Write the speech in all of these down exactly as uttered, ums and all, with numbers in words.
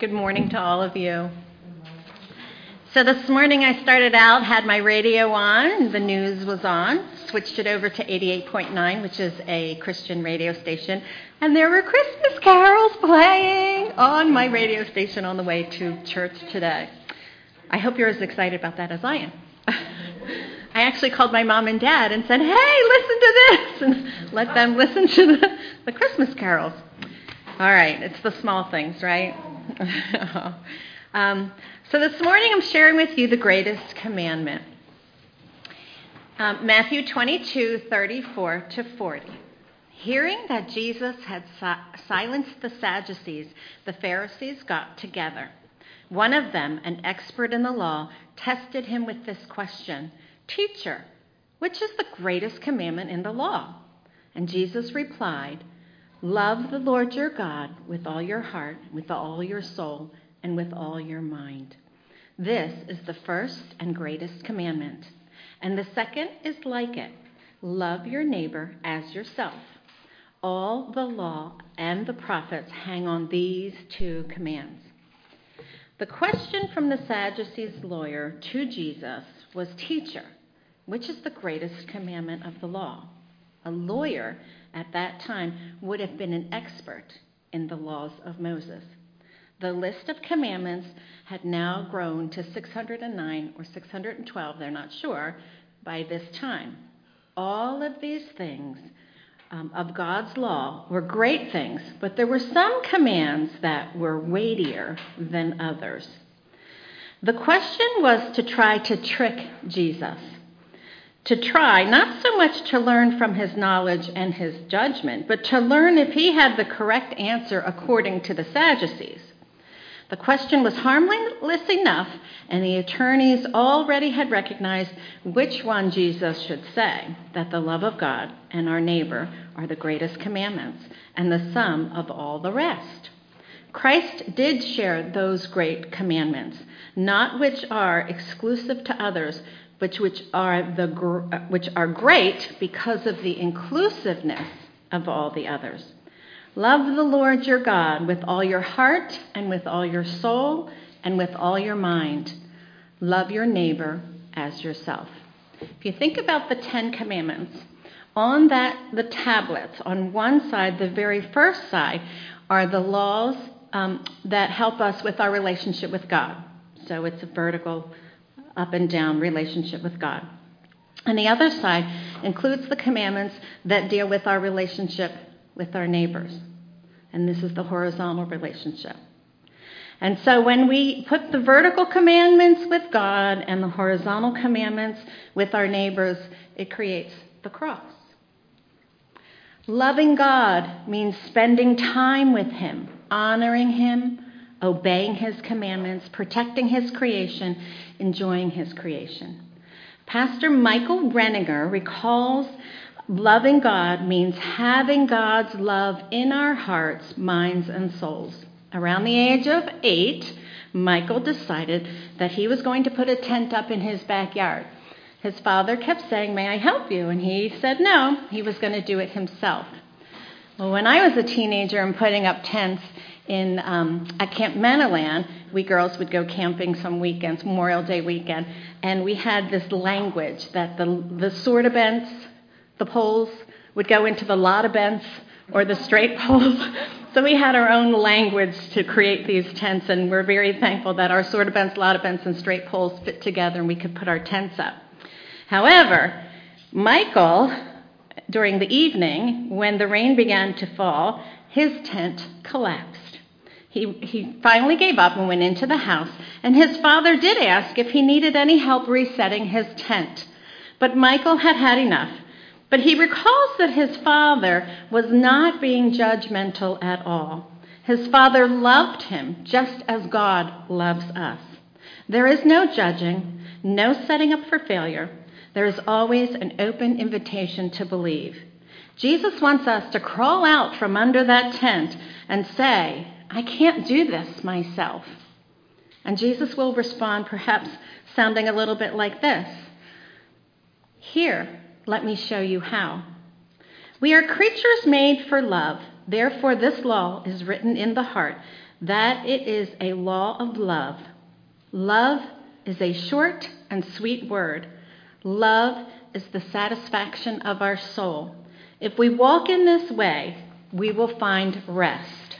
Good morning to all of you. So this morning I started out, had my radio on, the news was on, switched it over to eighty-eight point nine, which is a Christian radio station, and there were Christmas carols playing on my radio station on the way to church today. I hope you're as excited about that as I am. I actually called my mom and dad and said, hey, listen to this, and let them listen to the, the Christmas carols. All right, it's the small things, right? um, so this morning I'm sharing with you the greatest commandment. Um, Matthew twenty-two, thirty-four to forty. Hearing that Jesus had si- silenced the Sadducees, the Pharisees got together. One of them, an expert in the law, tested him with this question, Teacher, which is the greatest commandment in the law? And Jesus replied, Love the Lord your God with all your heart, with all your soul, and with all your mind. This is the first and greatest commandment. And the second is like it. Love your neighbor as yourself. All the law and the prophets hang on these two commands. The question from the Sadducees' lawyer to Jesus was, Teacher, which is the greatest commandment of the law? A lawyer at that time would have been an expert in the laws of Moses. The list of commandments had now grown to six hundred nine or six hundred twelve, they're not sure, by this time. All of these things um, of God's law were great things, but there were some commands that were weightier than others. The question was to try to trick Jesus. To try, not so much to learn from his knowledge and his judgment, but to learn if he had the correct answer according to the Sadducees. The question was harmless enough, and the attorneys already had recognized which one Jesus should say, that the love of God and our neighbor are the greatest commandments, and the sum of all the rest. Christ did share those great commandments, not which are exclusive to others, but which are the which are great because of the inclusiveness of all the others. Love the Lord your God with all your heart and with all your soul and with all your mind. Love your neighbor as yourself. If you think about the Ten Commandments, on that the tablets, on one side, the very first side, are the laws um, that help us with our relationship with God. So it's a vertical up and down relationship with God. And the other side includes the commandments that deal with our relationship with our neighbors. And this is the horizontal relationship. And so when we put the vertical commandments with God and the horizontal commandments with our neighbors, it creates the cross. Loving God means spending time with him, honoring him, obeying his commandments, protecting his creation, enjoying his creation. Pastor Michael Renninger recalls loving God means having God's love in our hearts, minds, and souls. Around the age of eight, Michael decided that he was going to put a tent up in his backyard. His father kept saying, may I help you? And he said no, he was going to do it himself. Well, when I was a teenager and putting up tents in um, at Camp Manaland, we girls would go camping some weekends, Memorial Day weekend, and we had this language that the the sorta bents, the poles, would go into the lotta bents or the straight poles. So we had our own language to create these tents, and we're very thankful that our sorta bents, lotta bents, and straight poles fit together and we could put our tents up. However, Michael, during the evening, when the rain began to fall, his tent collapsed. He, he finally gave up and went into the house, and his father did ask if he needed any help resetting his tent. But Michael had had enough. But he recalls that his father was not being judgmental at all. His father loved him just as God loves us. There is no judging, no setting up for failure. There is always an open invitation to believe. Jesus wants us to crawl out from under that tent and say, I can't do this myself. And Jesus will respond, perhaps sounding a little bit like this. Here, let me show you how. We are creatures made for love. Therefore, this law is written in the heart, that it is a law of love. Love is a short and sweet word. Love is the satisfaction of our soul. If we walk in this way, we will find rest.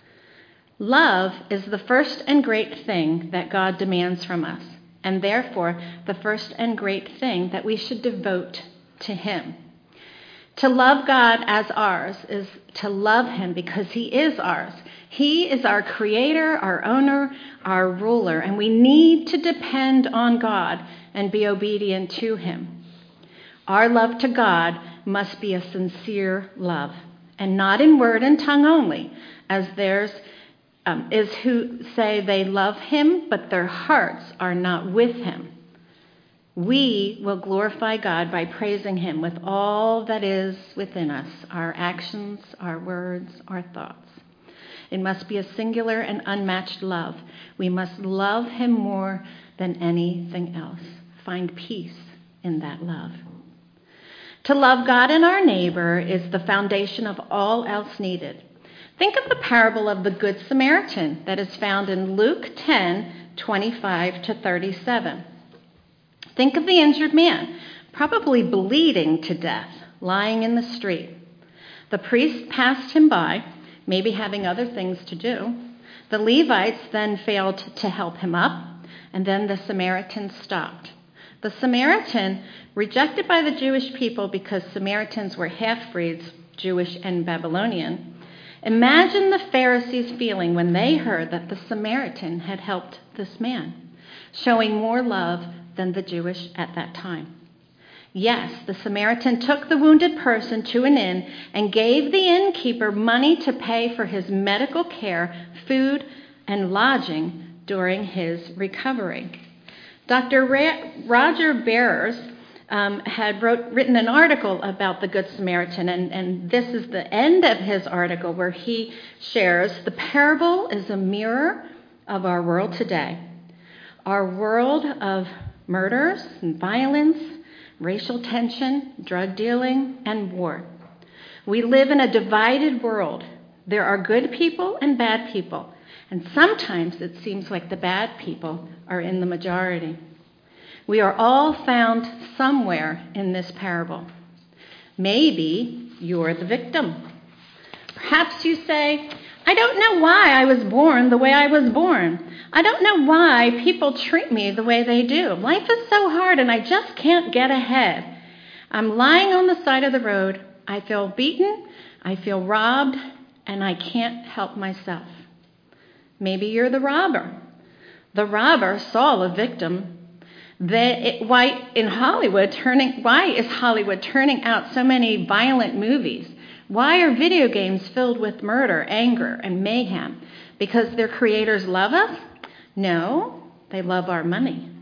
Love is the first and great thing that God demands from us, and therefore the first and great thing that we should devote to him. To love God as ours is to love him because he is ours. He is our creator, our owner, our ruler, and we need to depend on God and be obedient to him. Our love to God must be a sincere love, and not in word and tongue only, as theirs um, is who say they love him, but their hearts are not with him. We will glorify God by praising him with all that is within us, our actions, our words, our thoughts. It must be a singular and unmatched love. We must love him more than anything else. Find peace in that love. To love God and our neighbor is the foundation of all else needed. Think of the parable of the Good Samaritan that is found in Luke ten, twenty-five to thirty-seven. Think of the injured man, probably bleeding to death, lying in the street. The priest passed him by, maybe having other things to do. The Levites then failed to help him up, and then the Samaritan stopped. The Samaritan, rejected by the Jewish people because Samaritans were half-breeds, Jewish and Babylonian. Imagine the Pharisees' feeling when they heard that the Samaritan had helped this man, showing more love than the Jewish at that time. Yes, the Samaritan took the wounded person to an inn and gave the innkeeper money to pay for his medical care, food, and lodging during his recovery. Doctor Ra- Roger Bearers um, had wrote, written an article about the Good Samaritan, and, and this is the end of his article where he shares, the parable is a mirror of our world today. Our world of murders and violence, racial tension, drug dealing, and war. We live in a divided world. There are good people and bad people, and sometimes it seems like the bad people are in the majority. We are all found somewhere in this parable. Maybe you're the victim. Perhaps you say, I don't know why I was born the way I was born. I don't know why people treat me the way they do. Life is so hard and I just can't get ahead. I'm lying on the side of the road. I feel beaten, I feel robbed, and I can't help myself. Maybe you're the robber. The robber saw a victim. They, it, why in Hollywood turning? Why is Hollywood turning out so many violent movies? Why are video games filled with murder, anger, and mayhem? Because their creators love us? No, they love our money.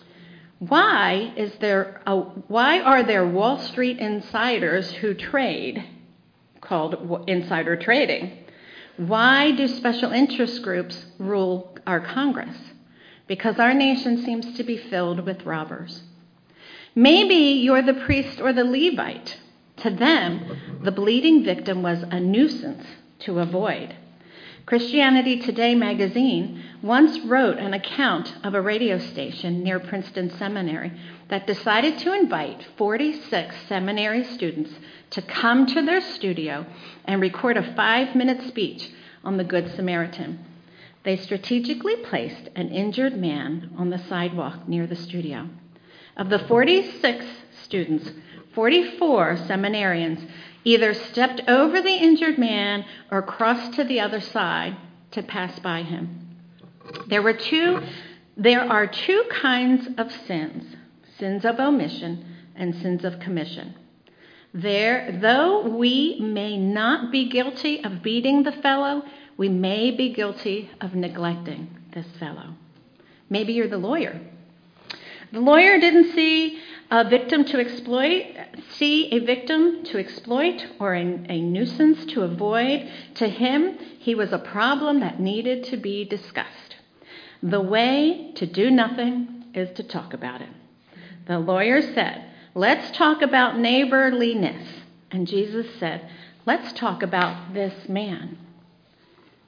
Why is there a, why are there Wall Street insiders who trade, called insider trading? Why do special interest groups rule our Congress? Because our nation seems to be filled with robbers. Maybe you're the priest or the Levite. To them, the bleeding victim was a nuisance to avoid. Christianity Today magazine once wrote an account of a radio station near Princeton Seminary that decided to invite forty-six seminary students to come to their studio and record a five-minute speech on the Good Samaritan. They strategically placed an injured man on the sidewalk near the studio. Of the forty-six students, forty-four seminarians either stepped over the injured man or crossed to the other side to pass by him. There were two, there are two kinds of sins, sins of omission and sins of commission. There, though we may not be guilty of beating the fellow, we may be guilty of neglecting this fellow. Maybe you're the lawyer. The lawyer didn't see a victim to exploit, see a victim to exploit or a, a nuisance to avoid. To him, he was a problem that needed to be discussed. The way to do nothing is to talk about it. The lawyer said, let's talk about neighborliness. And Jesus said, let's talk about this man.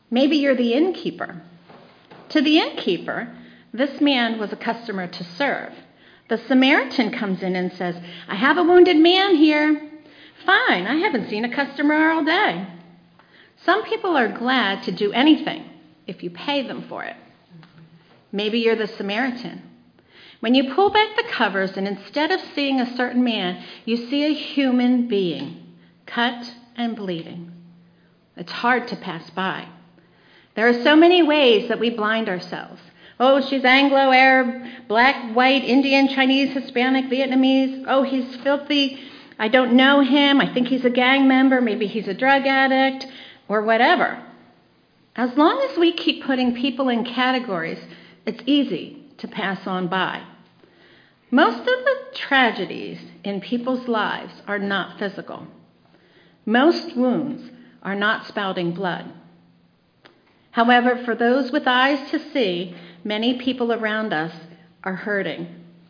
Maybe you're the innkeeper. To the innkeeper, this man was a customer to serve. The Samaritan comes in and says, I have a wounded man here. Fine, I haven't seen a customer all day. Some people are glad to do anything if you pay them for it. Maybe you're the Samaritan. When you pull back the covers and instead of seeing a certain man, you see a human being, cut and bleeding. It's hard to pass by. There are so many ways that we blind ourselves. Oh, she's Anglo, Arab, black, white, Indian, Chinese, Hispanic, Vietnamese. Oh, he's filthy. I don't know him. I think he's a gang member. Maybe he's a drug addict or whatever. As long as we keep putting people in categories, it's easy to pass on by. Most of the tragedies in people's lives are not physical. Most wounds are not spouting blood. However, for those with eyes to see, many people around us are hurting.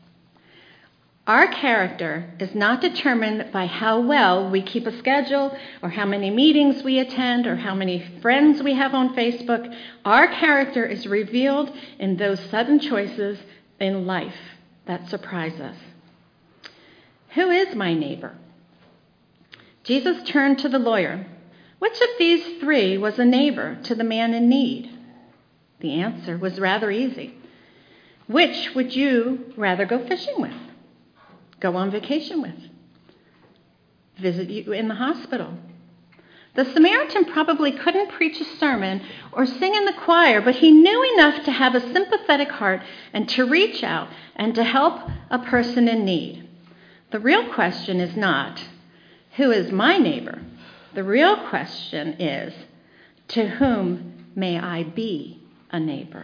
Our character is not determined by how well we keep a schedule or how many meetings we attend or how many friends we have on Facebook. Our character is revealed in those sudden choices in life that surprise us. Who is my neighbor? Jesus turned to the lawyer. Which of these three was a neighbor to the man in need? The answer was rather easy. Which would you rather go fishing with? Go on vacation with? Visit you in the hospital? The Samaritan probably couldn't preach a sermon or sing in the choir, but he knew enough to have a sympathetic heart and to reach out and to help a person in need. The real question is not, who is my neighbor? The real question is, to whom may I be a neighbor?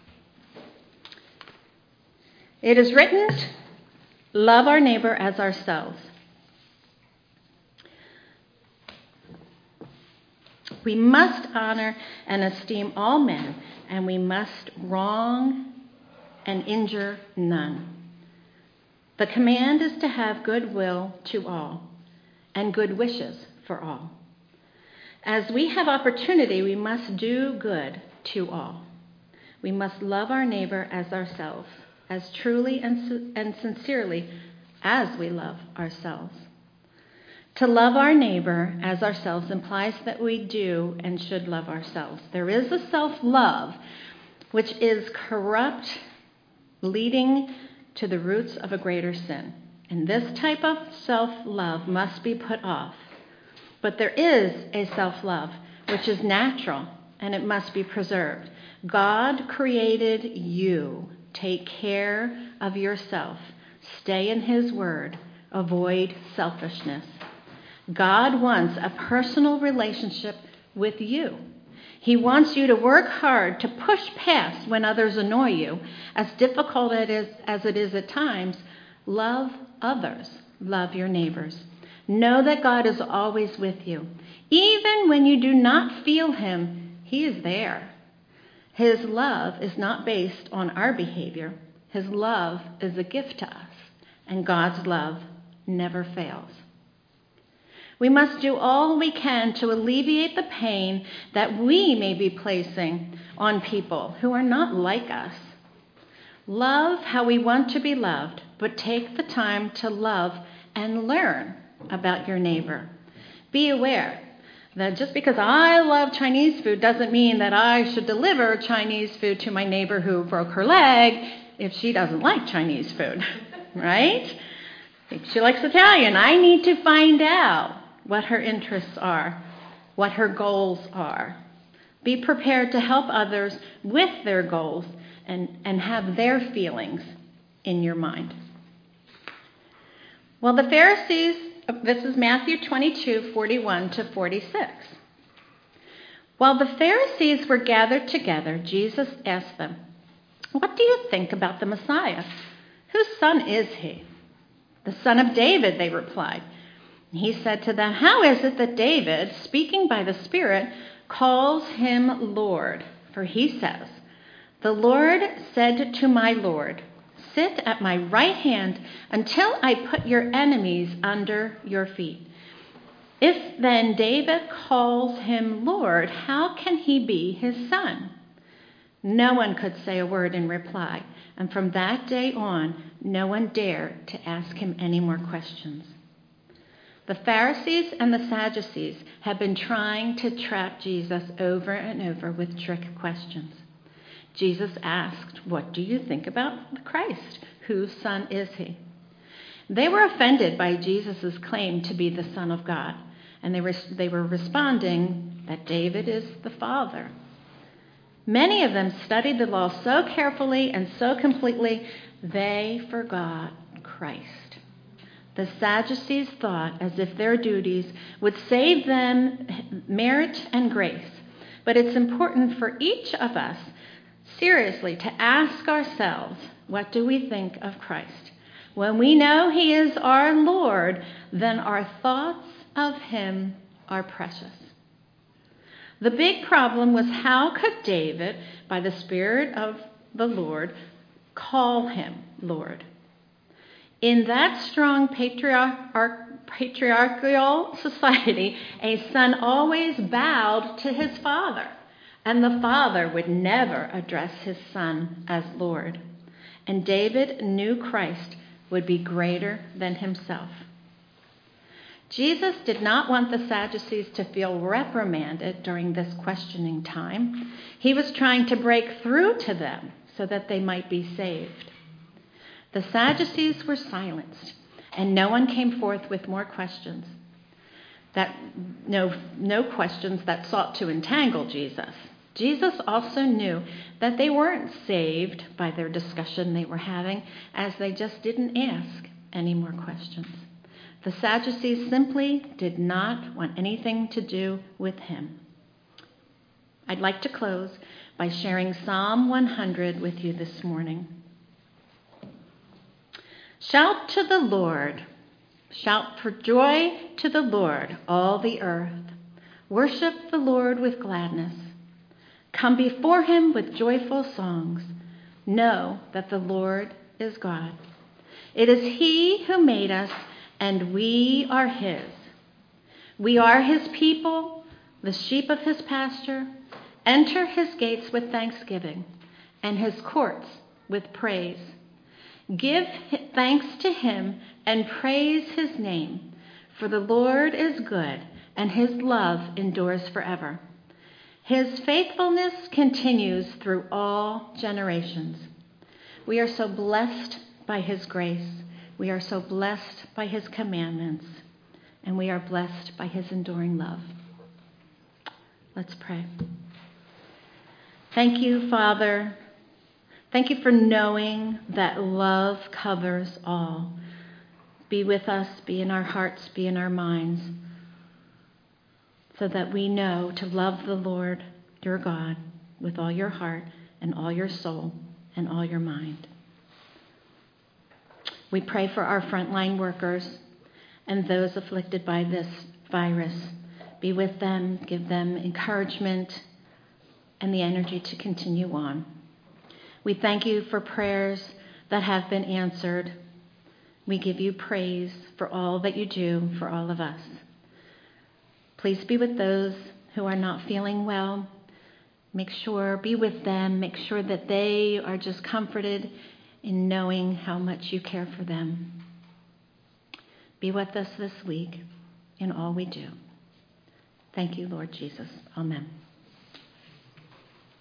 It is written, love our neighbor as ourselves. We must honor and esteem all men, and we must wrong and injure none. The command is to have goodwill to all and good wishes for all. As we have opportunity, we must do good to all. We must love our neighbor as ourselves, as truly and, and sincerely as we love ourselves. To love our neighbor as ourselves implies that we do and should love ourselves. There is a self-love which is corrupt, leading to the roots of a greater sin. And this type of self-love must be put off. But there is a self-love which is natural and it must be preserved. God created you. Take care of yourself. Stay in His word. Avoid selfishness. God wants a personal relationship with you. He wants you to work hard to push past when others annoy you. As difficult it is, as it is at times, love others. Love your neighbors. Know that God is always with you. Even when you do not feel Him, He is there. His love is not based on our behavior. His love is a gift to us, and God's love never fails. We must do all we can to alleviate the pain that we may be placing on people who are not like us. Love how we want to be loved, but take the time to love and learn about your neighbor. Be aware that just because I love Chinese food doesn't mean that I should deliver Chinese food to my neighbor who broke her leg if she doesn't like Chinese food, right? If she likes Italian, I need to find out what her interests are, what her goals are. Be prepared to help others with their goals and, and have their feelings in your mind. Well, the Pharisees, this is Matthew twenty-two, forty-one to forty-six. While the Pharisees were gathered together, Jesus asked them, "What do you think about the Messiah? Whose son is he?" "The son of David," they replied. He said to them, "How is it that David, speaking by the Spirit, calls him Lord? For he says, 'The Lord said to my Lord, sit at my right hand until I put your enemies under your feet.' If then David calls him Lord, how can he be his son?" No one could say a word in reply, and from that day on, no one dared to ask him any more questions. The Pharisees and the Sadducees had been trying to trap Jesus over and over with trick questions. Jesus asked, "What do you think about the Christ? Whose son is he?" They were offended by Jesus' claim to be the Son of God, and they were, they were responding that David is the Father. Many of them studied the law so carefully and so completely, they forgot Christ. The Sadducees thought as if their duties would save them merit and grace. But it's important for each of us, seriously, to ask ourselves, what do we think of Christ? When we know he is our Lord, then our thoughts of him are precious. The big problem was, how could David, by the Spirit of the Lord, call him Lord? In that strong patriarch- patriarchal society, a son always bowed to his father, and the father would never address his son as Lord. And David knew Christ would be greater than himself. Jesus did not want the Sadducees to feel reprimanded during this questioning time. He was trying to break through to them so that they might be saved. The Sadducees were silenced, and no one came forth with more questions. That no, no questions that sought to entangle Jesus. Jesus also knew that they weren't saved by their discussion they were having, as they just didn't ask any more questions. The Sadducees simply did not want anything to do with him. I'd like to close by sharing Psalm one hundred with you this morning. Shout to the Lord. Shout for joy to the Lord, all the earth. Worship the Lord with gladness. Come before him with joyful songs. Know that the Lord is God. It is he who made us, and we are his. We are his people, the sheep of his pasture. Enter his gates with thanksgiving, and his courts with praise. Give thanks to him and praise his name, for the Lord is good, and his love endures forever. His faithfulness continues through all generations. We are so blessed by his grace. We are so blessed by his commandments, and we are blessed by his enduring love. Let's pray. Thank you, Father. Thank you for knowing that love covers all. Be with us, be in our hearts, be in our minds, so that we know to love the Lord, your God, with all your heart and all your soul and all your mind. We pray for our frontline workers and those afflicted by this virus. Be with them, give them encouragement and the energy to continue on. We thank you for prayers that have been answered. We give you praise for all that you do for all of us. Please be with those who are not feeling well. Make sure, be with them. Make sure that they are just comforted in knowing how much you care for them. Be with us this week in all we do. Thank you, Lord Jesus. Amen.